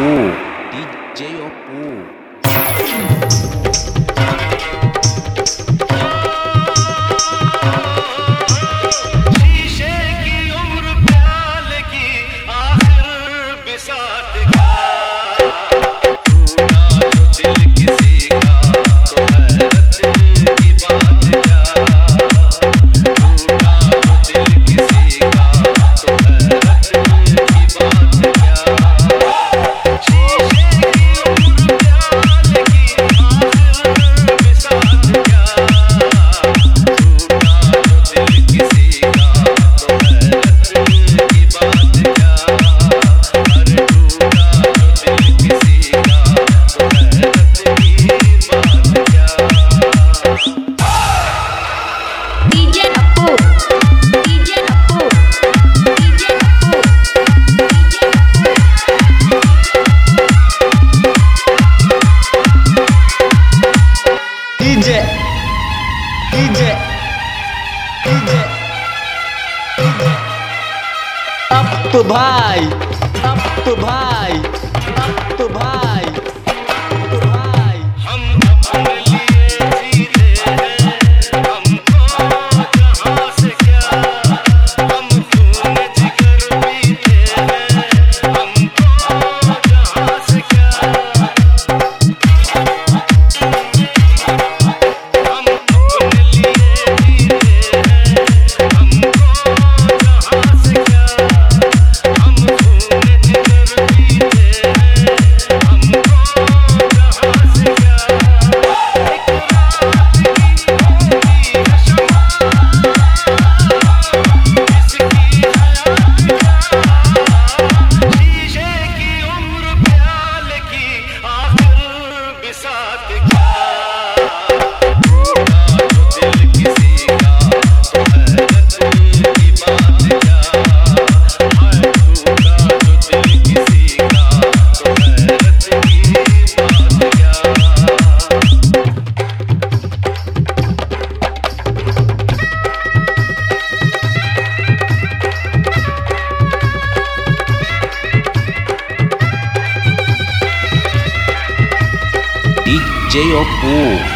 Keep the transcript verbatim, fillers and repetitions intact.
Oppo, D J Oppo. अप भाई अप भाई अप भाई अप भाई हम अपने लिए जीते हैं, हमको जहाँ से क्या, हम खून जिगर पीते हैं, हमको जहाँ से क्या, हम अपने लिए जीते हैं, हमको जहाँ से क्या, हम खून जिगर पीते हैं, हमको जहाँ से क्या, एक रात की होगी शमा, इसकी हयात क्या, शीशे की उम्र प्याले की आखिर बिसात क्या, टूटा जो दिल किसी का तो हैरत की बात क्या, हाय टूटा जो दिल किसी का तो हैरत की बात क्या। D J Oppo.